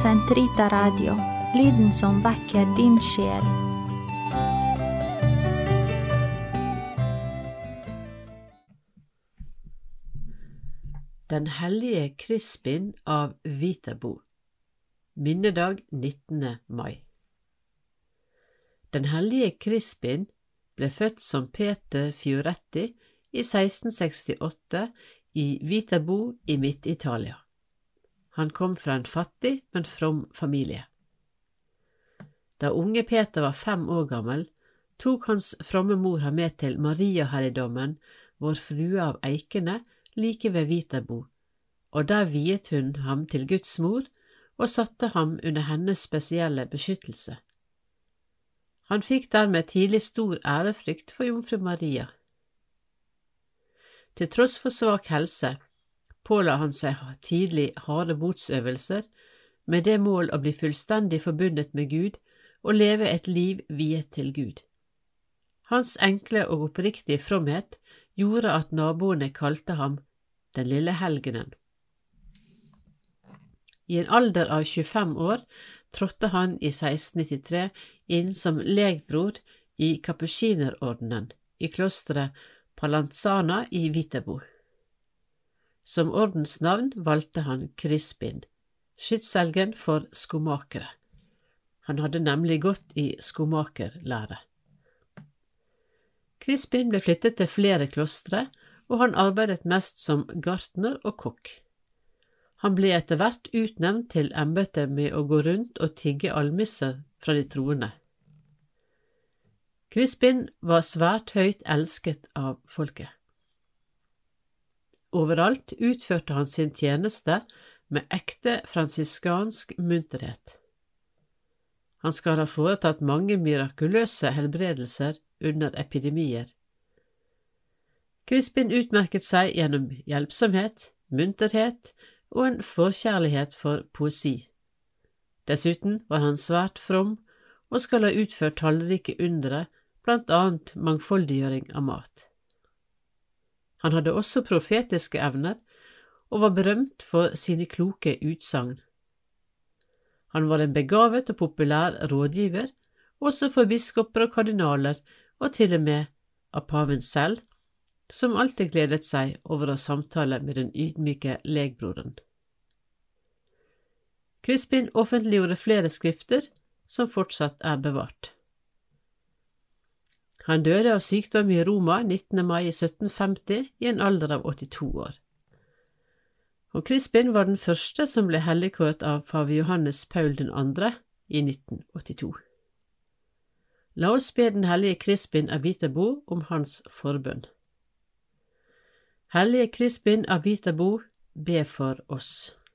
Sentrita Radio, lyden som vekker din sjel. Den hellige Crispin av Viterbo. Minnedag 19. mai. Den hellige Crispin ble født som Peter Fioretti i 1668 i Viterbo i Midt-Italia. Han kom fra en fattig, men from familie. Da unge Peter var 5 år gammel, tok hans fromme mor ham med til Maria-helligdommen, vår frue av Eikene, like ved Viterbo, og der viet hun ham til Guds mor og satte ham under hennes spesielle beskyttelse. Han fikk dermed tidlig stor ærefrykt for jomfru Maria. Til tross for svak helse påla han seg tidlig harde botsøvelser, med det mål å bli fullstendig forbundet med Gud og leve et liv viet til Gud. Hans enkle og oppriktige fromhet gjorde at naboene kalte ham den lille helgenen. I en alder av 25 år trådte han i 1693 inn som legbror i kapusinerordenen i klosteret Palanzana i Viterbo. Som ordensnavn valgte han Crispin, skytshelgen for skomakere. Han hadde nemlig gått i skomakerlære. Crispin ble flyttet til flere klostre, og han arbeidet mest som gartner og kokk. Han ble etter hvert utnevnt til embetet med å gå rundt og tigge almisser fra de troende. Crispin var svært høyt elsket av folket. Overalt utførte han sin tjeneste med ekte fransiskansk munterhet. Han skal ha foretatt mange mirakuløse helbredelser under epidemier. Crispin utmerket seg gjennom hjelpsomhet, munterhet og en forkjærlighet for poesi. Dessuten var han svært from og skal ha utført tallrike undre, blant annet mangfoldiggjøring av mat. Han hadde også profetiske evner og var berømt for sine kloke utsagn. Han var en begavet og populær rådgiver, også for biskoper og kardinaler, og til og med av paven selv, som alltid gledet seg over å samtale med den ydmyke legbroren. Crispin offentliggjorde flere skrifter som fortsatt er bevart. Han døde av sykdom i Roma 19. mai 1750 i en alder av 82 år. Og Crispin var den første som ble helligkåret av pave Johannes Paul II i 1982. La oss be den hellige Crispin av Viterbo om hans forbønn. Hellige Crispin av Viterbo, be for oss.